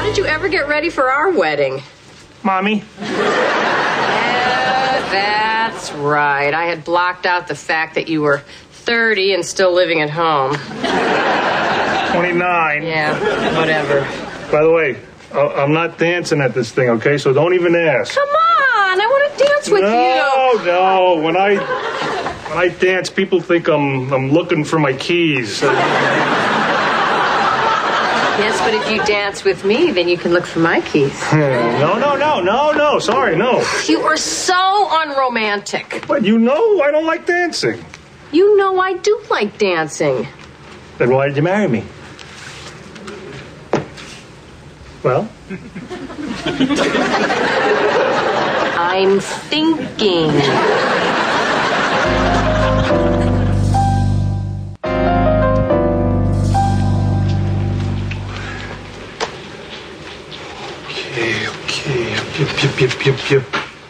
did you ever get ready for our wedding? Mommy. That's right. I had blocked out the fact that you were 30 and still living at home. 29. Yeah, whatever. By the way, I'm not dancing at this thing, okay? So don't even ask. Come on, I want to dance with you. No. When I dance, people think I'm looking for my keys. Yes, but if you dance with me, then you can look for my keys. No. Sorry, no. You are so unromantic. But you know I don't like dancing. You know I do like dancing. Then why did you marry me? Well? I'm thinking. Okay. Yep.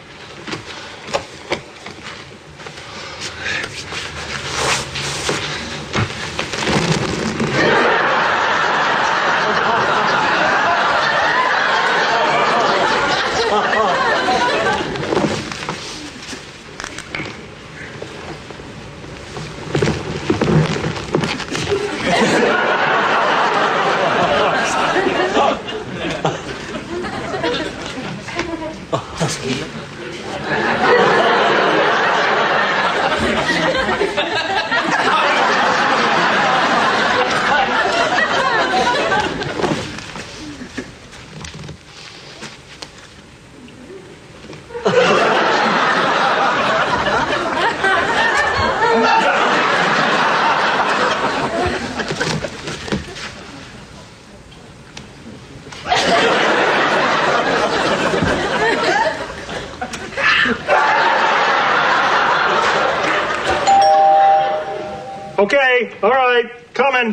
Okay, all right, coming.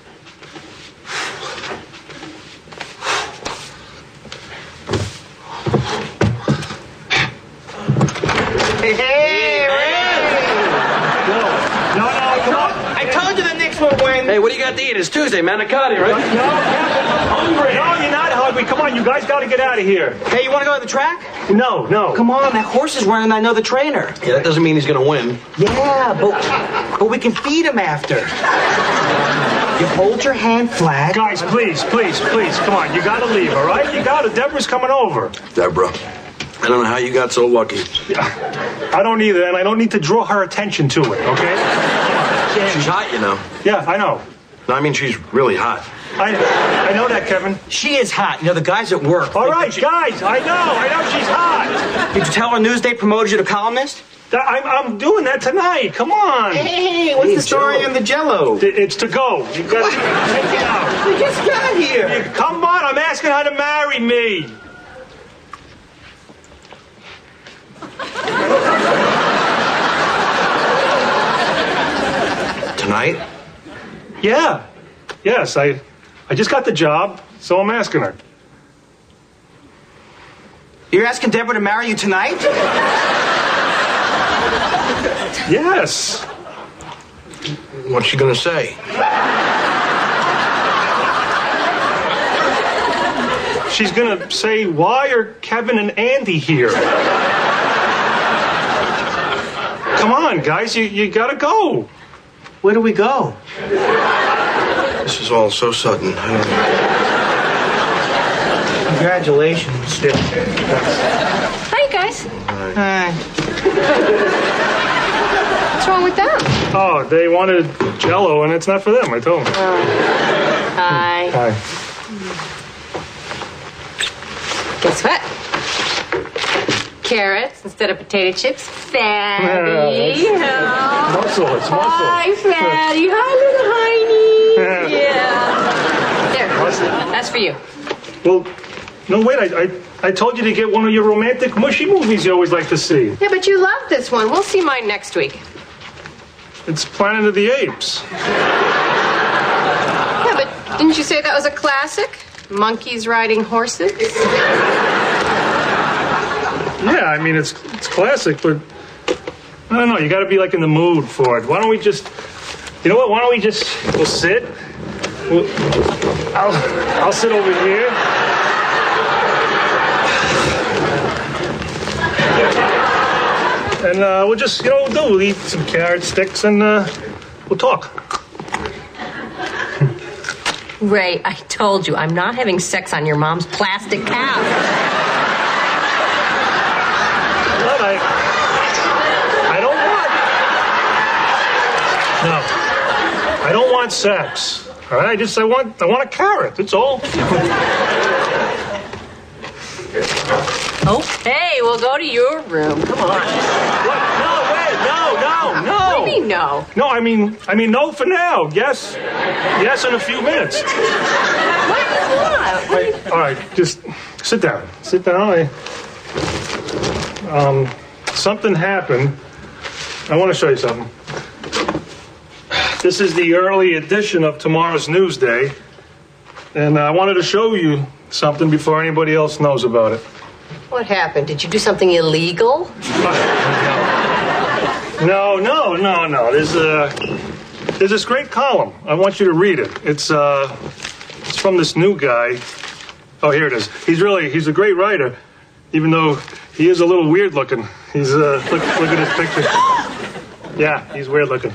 Hey, No, come on. I told you the Knicks would win. Hey, what do you got to eat? It's Tuesday, manicotti, right? No, I'm hungry. No, you're not hungry. Come on, you guys got to get out of here. Hey, you want to go to the track? No. Come on, that horse is running. I know the trainer. Yeah, that doesn't mean he's going to win. Yeah, but we can feed him after. You hold your hand flat. Guys, please. Come on, you got to leave, all right? You got to. Deborah's coming over. Deborah, I don't know how you got so lucky. I don't either, and I don't need to draw her attention to it, okay? She's hot, you know. Yeah, I know. No, I mean, she's really hot. I know that, Kevin. She is hot. You know, the guys at work. All right, guys, I know she's hot. Did you tell her Newsday promoted you to columnist? I'm doing that tonight. Come on. Hey, what's the story on the Jell-O? It's to go. You got to take it out. We just got here. Come on, I'm asking her to marry me. Tonight? Yeah. Yes, I just got the job, so I'm asking her. You're asking Deborah to marry you tonight? Yes. What's she going to say? She's going to say, why are Kevin and Andy here? Come on, guys, you got to go. Where do we go? This is all so sudden. Congratulations. Hi, guys. Hi. What's wrong with them? Oh, they wanted Jell-O, and it's not for them, I told them. Hi. Hi. Guess what? Carrots instead of potato chips. Fatty. Muscle, it's muscle. Hi, Fatty. Hi, little Heiny. Yeah. There. That's for you. Well, no, wait, I told you to get one of your romantic mushy movies you always like to see. Yeah, but you love this one. We'll see mine next week. It's Planet of the Apes. Yeah, but didn't you say that was a classic? Monkeys riding horses? Yeah, I mean, it's classic, but I don't know, you gotta be like in the mood for it. Why don't we just, you know what, we'll sit. I'll sit over here. And we'll just, we'll eat some carrot sticks and we'll talk. Ray, I told you, I'm not having sex on your mom's plastic cow. But I don't want... No. I don't want sex. All right? I want a carrot. That's all. Okay, we'll go to your room. Come on. What? No, wait. No. What do you mean, no? No, I mean no for now. Yes. Yes, in a few minutes. What do you want? All right, just sit down. Sit down. Something happened. I want to show you something. This is the early edition of tomorrow's Newsday, and I wanted to show you something before anybody else knows about it. What happened? Did you do something illegal? No. There's this great column. I want you to read it. It's from this new guy. Oh, here it is. He's a great writer, even though he is a little weird looking. He's look at his picture. Yeah, he's weird looking.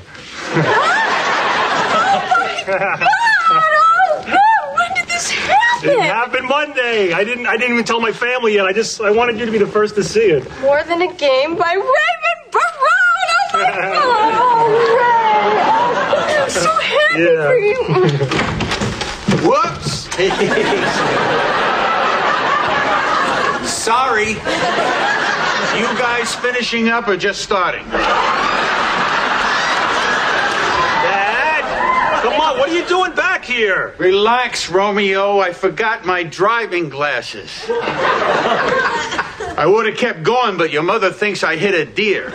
When did this happen? It happened Monday. I didn't even tell my family yet. I wanted you to be the first to see it. More Than a Game by Raymond Barone. Oh my God! Oh, Ray! I'm so happy for you. Whoops! Sorry. You guys finishing up or just starting? Dad, come on! What are you doing back here? Relax, Romeo. I forgot my driving glasses. I would have kept going, but your mother thinks I hit a deer.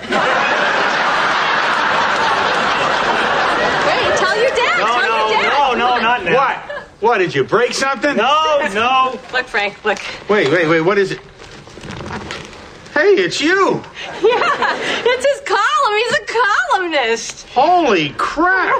Hey, tell your dad. No, not now. What? What, did you break something? No. Look, Frank, look. Wait, what is it? Hey, it's you. Yeah, it's his column. He's a columnist. Holy crap.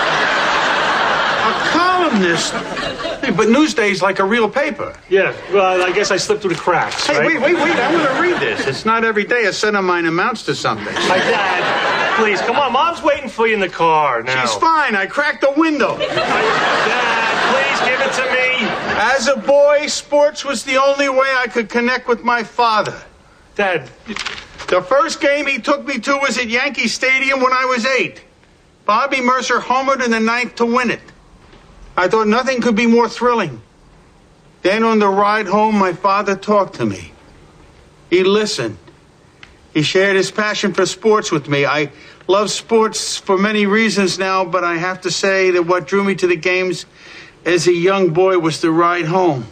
A columnist? Hey, but Newsday's like a real paper. Yeah, well, I guess I slipped through the cracks, Hey, right? wait, I want to read this. It's not every day a son of mine amounts to something. My dad, please, come on. Mom's waiting for you in the car now. She's fine. I cracked the window. Dad, please give it to me. As a boy, sports was the only way I could connect with my father. Dad, The first game he took me to was at Yankee Stadium when I was 8. Bobby Mercer homered in the 9th to win it. I thought nothing could be more thrilling. Then on the ride home, my father talked to me. He listened. He shared his passion for sports with me. I love sports for many reasons now, but I have to say that what drew me to the games as a young boy was the ride home.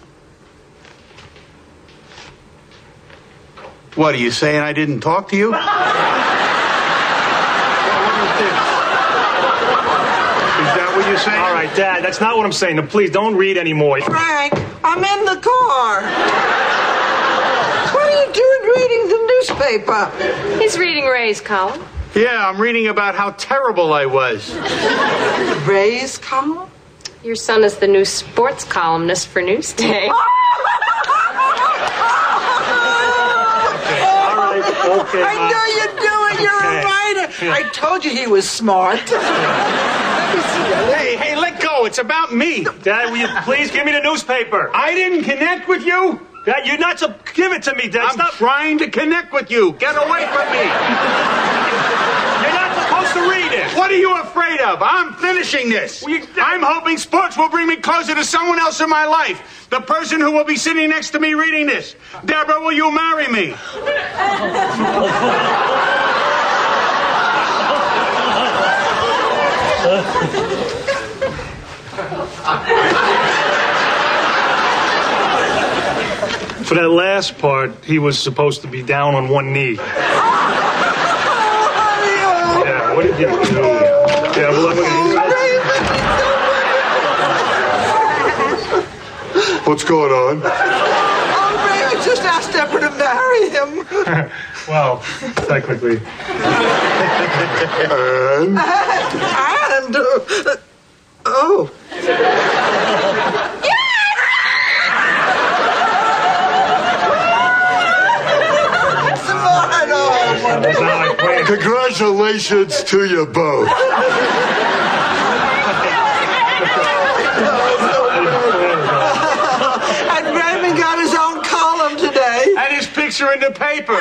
What, are you saying I didn't talk to you? Is that what you're saying? all right, Dad, that's not what I'm saying. Now, please, don't read anymore. Frank, I'm in the car. What are you doing reading the newspaper? He's reading Ray's column. Yeah, I'm reading about how terrible I was. Ray's column? Your son is the new sports columnist for Newsday. Okay, I know you do it. You're a writer. I told you he was smart. Let me see that. Hey, let go. It's about me. Dad, will you please give me the newspaper? I didn't connect with you. Dad, you're not to give it to me, Dad. I'm Stop. trying to connect with you. Get away from me. You're not supposed to read it. What are you afraid of? I'm finishing this. I'm hoping sports will bring me closer to someone else in my life. The person who will be sitting next to me reading this. Deborah, will you marry me? For that last part, he was supposed to be down on one knee. Yeah, what did you do? Yeah, look at What's going on? Oh, Ray, I just asked Deborah to marry him. Well, technically. And And, oh. Smart. Oh, That's not like Congratulations to you both. And Raymond got his own column today. And his picture in the paper.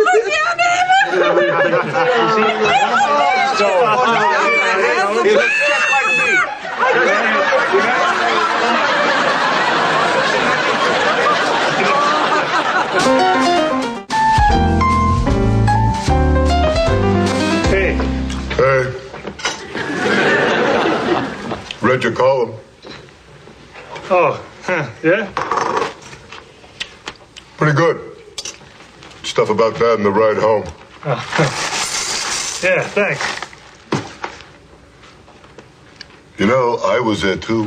He looks just like me. Hey. Hey. Read your column. Oh, yeah? Pretty good. Stuff about that in the ride home. Yeah, thanks. You know, I was there too.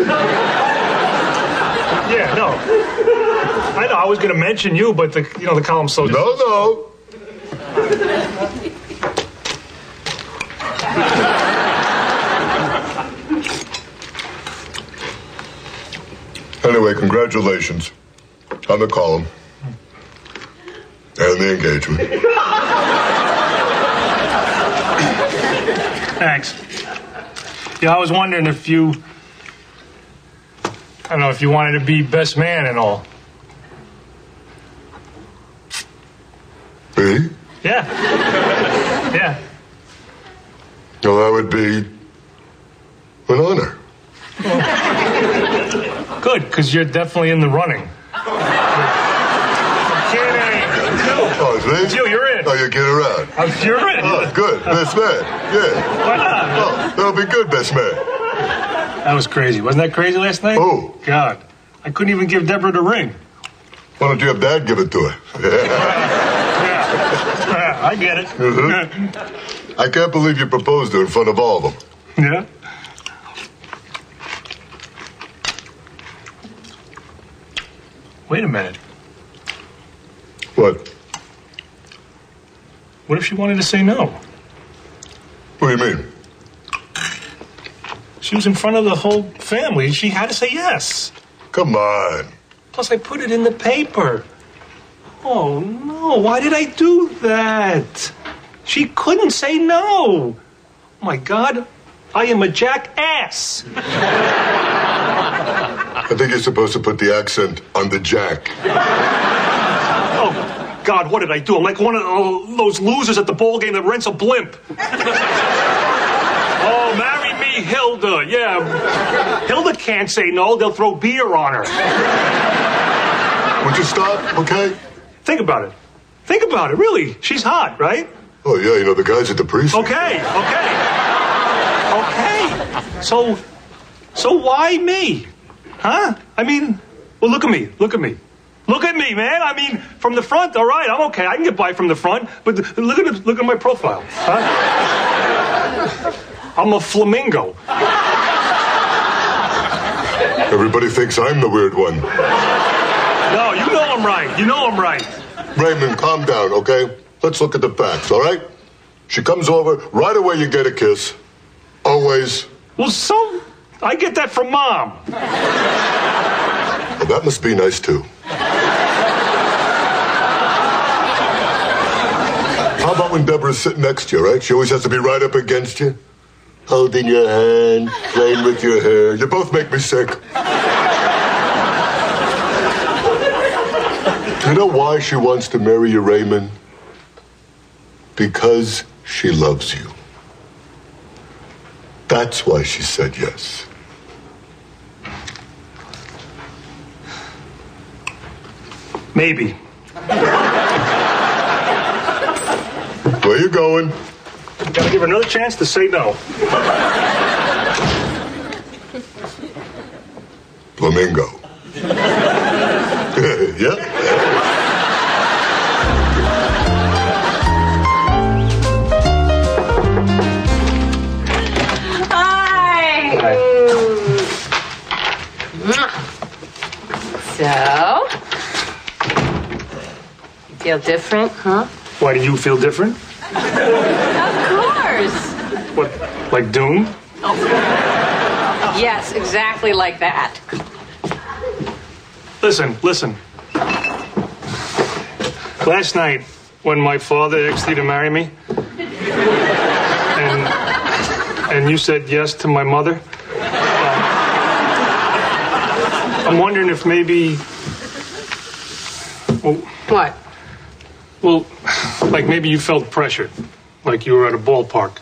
Yeah, no. I know, I was going to mention you, but the column's so... No. Anyway, congratulations on the column and the engagement. Thanks. Yeah, I was wondering if you... I don't know, if you wanted to be best man and all. Me? Yeah. Yeah. Well, that would be an honor. Good, because you're definitely in the running. Oh, it's me? It's you, you're in. Oh, you get around. You're in. Oh, good. Best man. Yeah. Why not? Oh, that'll be good, best man. That was crazy. Wasn't that crazy last night? Oh. God. I couldn't even give Deborah the ring. Why don't you have Dad give it to her? Yeah, I get it. Mm-hmm. I can't believe you proposed to her in front of all of them. Yeah? Wait a minute. What? What if she wanted to say no? What do you mean? She was in front of the whole family. She had to say yes. Come on. Plus, I put it in the paper. Oh, no. Why did I do that? She couldn't say no. Oh, my God. I am a jackass. I think you're supposed to put the accent on the jack. Oh, God, what did I do? I'm like one of those losers at the ball game that rents a blimp. Oh, marry me, Hilda. Yeah. Hilda can't say no. They'll throw beer on her. Would you stop, okay? Think about it. Think about it, really. She's hot, right? Oh, yeah, you know, the guys at the precinct. Okay. So why me? Huh? I mean, well, look at me. Look at me, man. I mean, from the front, all right, I'm okay. I can get by from the front, but look at my profile. Huh? I'm a flamingo. Everybody thinks I'm the weird one. No, you know I'm right. Raymond, calm down, okay? Let's look at the facts, all right? She comes over, right away you get a kiss. Always. Well, so I get that from Mom. Well, that must be nice, too. How about when Deborah's sitting next to you, right? She always has to be right up against you. Holding your hand, playing with your hair. You both make me sick. Do you know why she wants to marry you, Raymond? Because she loves you. That's why she said yes. Maybe. Where you going? Gotta give her another chance to say no. Flamingo. Yeah? So, you feel different, huh? Why do you feel different? Of course. What, like Dune? Oh. Yes, exactly like that. Listen. Last night, when my father asked you to marry me, and you said yes to my mother. I'm wondering if maybe... Well, What? well, like maybe you felt pressured, like you were at a ballpark.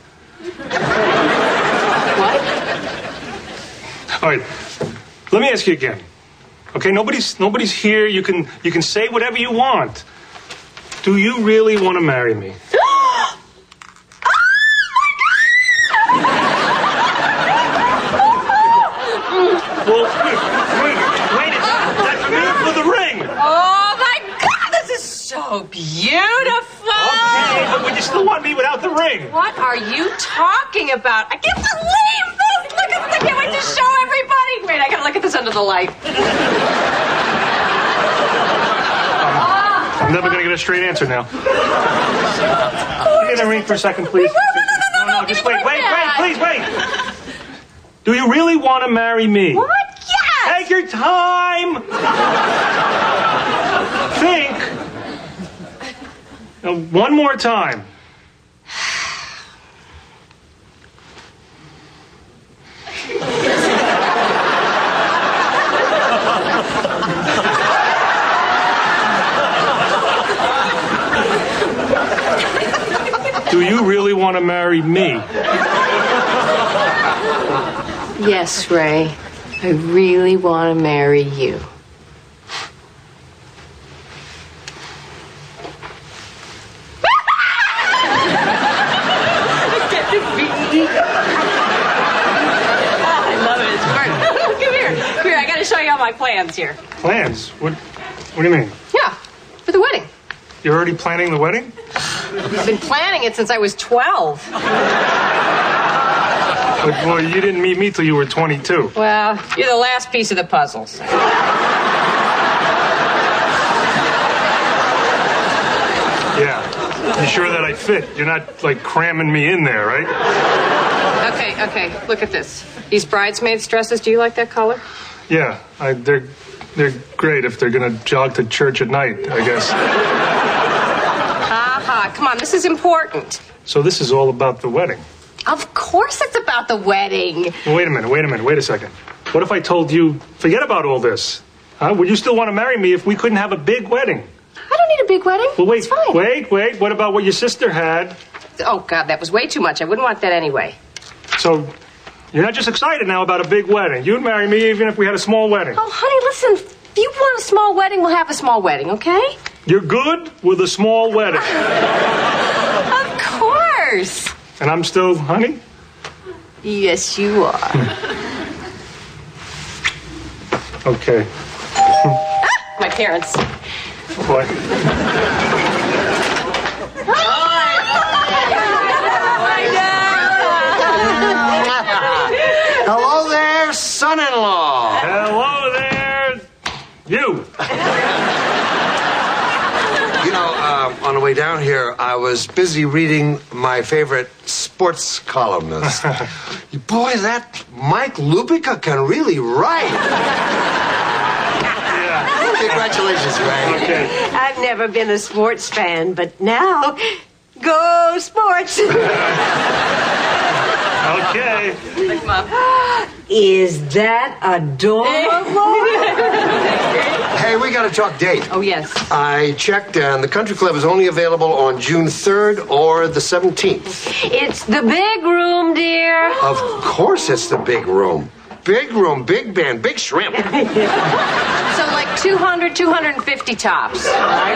What? All right, let me ask you again. Okay, nobody's here. You can say whatever you want. Do you really want to marry me? Well, wait, that's me for the ring. Oh my God, this is so beautiful. Okay, but would you still want me without the ring? What are you talking about? I can't believe this. Look at this. I can't wait to show everybody. Wait, I gotta look at this under the light. I'm never gonna get a straight answer now. Can you get a ring for a second, please? No, just wait, please wait. Do you really want to marry me? What? Yes. Take your time. Think. Now, one more time. Do you really want to marry me? Yes, Ray. I really want to marry you. I love it. It's fun. Come here. Come here. I got to show you all my plans here. Plans? What do you mean? Yeah, for the wedding. You're already planning the wedding? I've been planning it since I was 12. But, well, you didn't meet me till you were 22. Well, you're the last piece of the puzzles. Yeah. You sure that I fit? You're not, like, cramming me in there, right? Okay. Look at this. These bridesmaids' dresses, do you like that color? Yeah. They're great if they're going to jog to church at night, I guess. Come on, this is important. So this is all about the wedding. Of course it's about the wedding. Well, wait a minute, wait a second. What if I told you, forget about all this? Huh? Would you still want to marry me if we couldn't have a big wedding? I don't need a big wedding. Well, It's fine. wait. What about what your sister had? Oh, God, that was way too much. I wouldn't want that anyway. So you're not just excited now about a big wedding. You'd marry me even if we had a small wedding. Oh, honey, listen. If you want a small wedding, we'll have a small wedding, okay? You're good with a small wedding. Of course. And I'm still honey? Yes, you are. Okay. My parents. Boy. Hello there, son-in-law. Hello there. You. You know, on the way down here, I was busy reading my favorite sports columnist. Boy, that Mike Lupica can really write. Yeah. Congratulations, Ray. Okay. I've never been a sports fan, but now, go sports! Okay. Like Mom. Is that adorable? Hey, we got to talk date. Oh, yes. I checked, and the country club is only available on June 3rd or the 17th. It's the big room, dear. Of course it's the big room. Big room, big band, big shrimp. So like 200, 250 tops.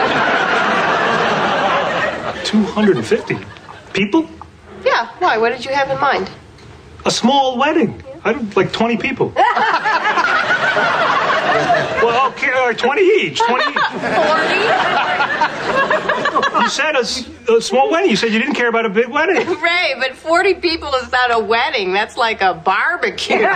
250 people? Yeah, why? What did you have in mind? A small wedding. Like 20 people. Well, okay, 20 each. 20 each. 40? You said a small wedding. You said you didn't care about a big wedding. Ray, but 40 people is not a wedding. That's like a barbecue.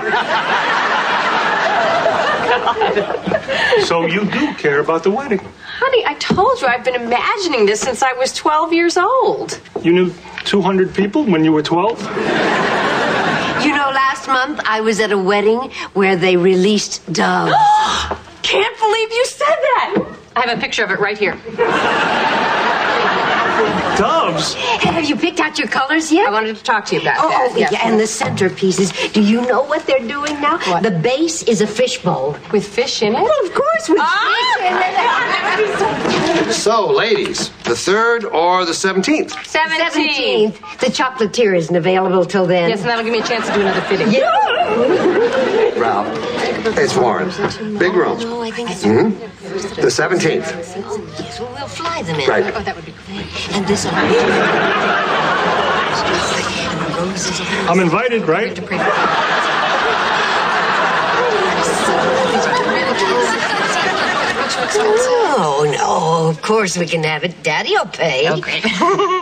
So you do care about the wedding. Honey, I told you I've been imagining this since I was 12 years old. You knew 200 people when you were 12? You know, last month I was at a wedding where they released doves. Can't believe you said that. I have a picture of it right here. Doves? Have you picked out your colors yet? I wanted to talk to you about that. Oh, yeah, and the centerpieces. Do you know what they're doing now? What? The base is a fishbowl. With fish in it? Well, of course, with fish in it. So, ladies, the 3rd or the 17th? 17th. The chocolatier isn't available till then. Yes, and that'll give me a chance to do another fitting. Ralph, it's Warren. Big room. No, I think it's... The 17th. Oh, yes, well, we'll fly them in. Right. Oh, that would be great. And this... I'm invited, right? Oh, no, of course we can have it. Daddy'll pay. Okay.